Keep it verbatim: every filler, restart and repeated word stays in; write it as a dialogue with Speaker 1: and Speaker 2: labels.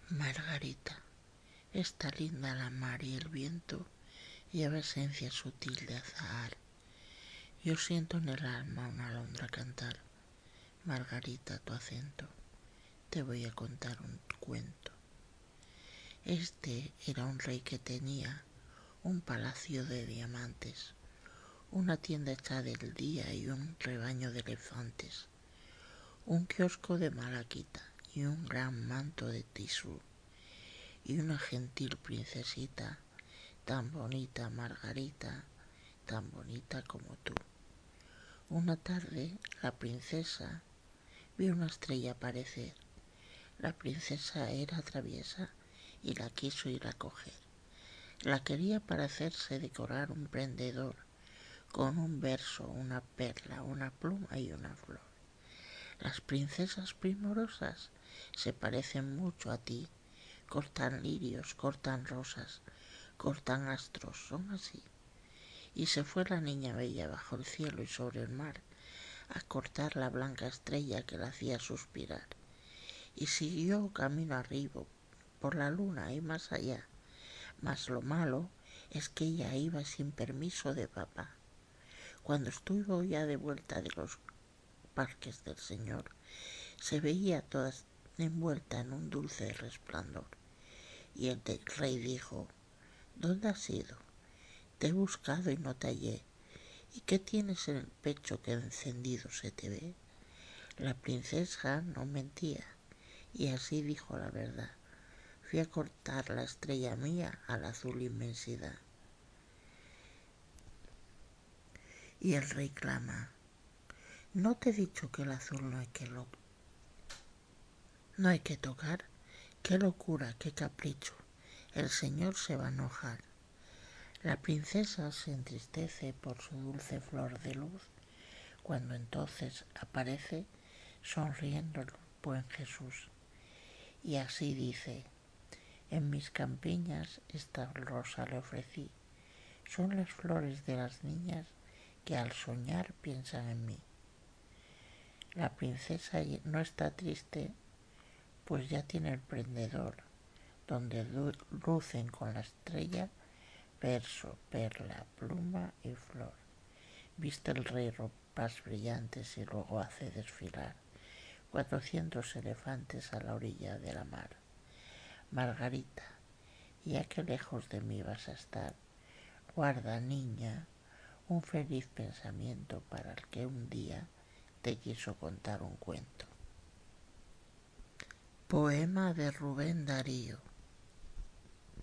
Speaker 1: Margarita, está linda la mar y el viento lleva esencia sutil de azahar. Yo siento en el alma una alondra cantar. Margarita, tu acento, te voy a contar un cuento. Este era un rey que tenía un palacio de diamantes, una tienda hecha del día y un rebaño de elefantes, un kiosco de malaquita y un gran manto de tisú, y una gentil princesita, tan bonita Margarita, tan bonita como tú. Una tarde la princesa vio una estrella aparecer. La princesa era traviesa y la quiso ir a coger. La quería para hacerse decorar un prendedor con un verso, una perla, una pluma y una flor. Las princesas primorosas se parecen mucho a ti. Cortan lirios, cortan rosas, cortan astros, son así. Y se fue la niña bella bajo el cielo y sobre el mar a cortar la blanca estrella que la hacía suspirar. Y siguió camino arriba por la luna y más allá. Mas lo malo es que ella iba sin permiso de papá. Cuando estuvo ya de vuelta de los parques del Señor, se veía toda envuelta en un dulce resplandor. Y el rey dijo: ¿Dónde has ido? Te he buscado y no te hallé. ¿Y qué tienes en el pecho que encendido se te ve? La princesa no mentía, y así dijo la verdad. Fui a cortar la estrella mía a la azul inmensidad. Y el rey clama: ¿No te he dicho que el azul no hay que, lo... no hay que tocar? ¡Qué locura, qué capricho! El señor se va a enojar. La princesa se entristece por su dulce flor de luz, cuando entonces aparece sonriendo el buen Jesús. Y así dice: en mis campiñas esta rosa le ofrecí. Son las flores de las niñas que al soñar piensan en mí. La princesa no está triste, pues ya tiene el prendedor, donde lucen con la estrella verso, perla, pluma y flor. Viste el rey ropas brillantes y luego hace desfilar cuatrocientos elefantes a la orilla de la mar. Margarita, ya que lejos de mí vas a estar, guarda, niña, un feliz pensamiento para el que un día te quiso contar un cuento. Poema de Rubén Darío.